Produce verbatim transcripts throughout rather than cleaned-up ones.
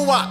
чувак.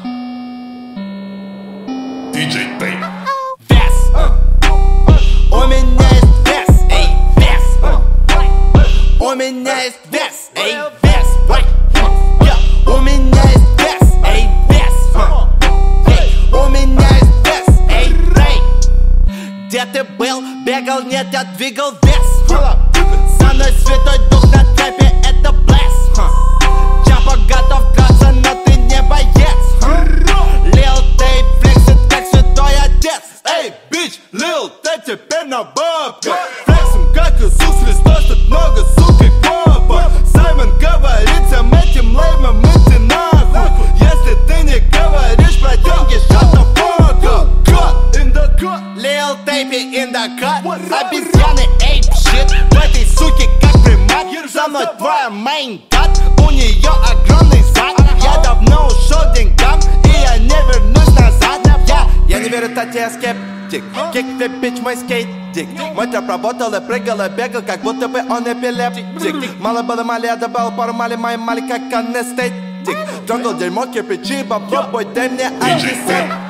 диджей Тейп. Вес. У меня есть вес, эй, вес. У меня есть вес, эй, вес. У меня есть вес, эй, вес. У меня есть вес, эй, эй. Где ты был? Бегал, нет, я двигал вес. Со мной святой дух на трэпе, это блеск. Чапа готов драться, но ты не боец. Лил Тейп флексит, как святой отец. Эй, бич, Лил Тейп теперь на бабке. Флексим, как Иисус Христос, тут много сук и копа. Саймон говорит всем этим леймам, идти нахуй. Если ты не говоришь про деньги, shut the fuck up. Cut in the cut. Lil Tейп in the cut. Обезьяны, эй, shit. В этой суке как примат. За мной твоя main cut. У нее огромный зад. Я давно ушел к деньгам, и я не вернусь назад. Я, я не верю, Тати, я скептик. Кик-флип, бич, мой скейтик. Мой трэп работал и прыгал и бегал, как будто бы он эпилептик. Мало было мали, я добавил пару мали, мои мали как анестетик. Джангл, дерьмо, кирпичи, попробуй, дай мне антисептик.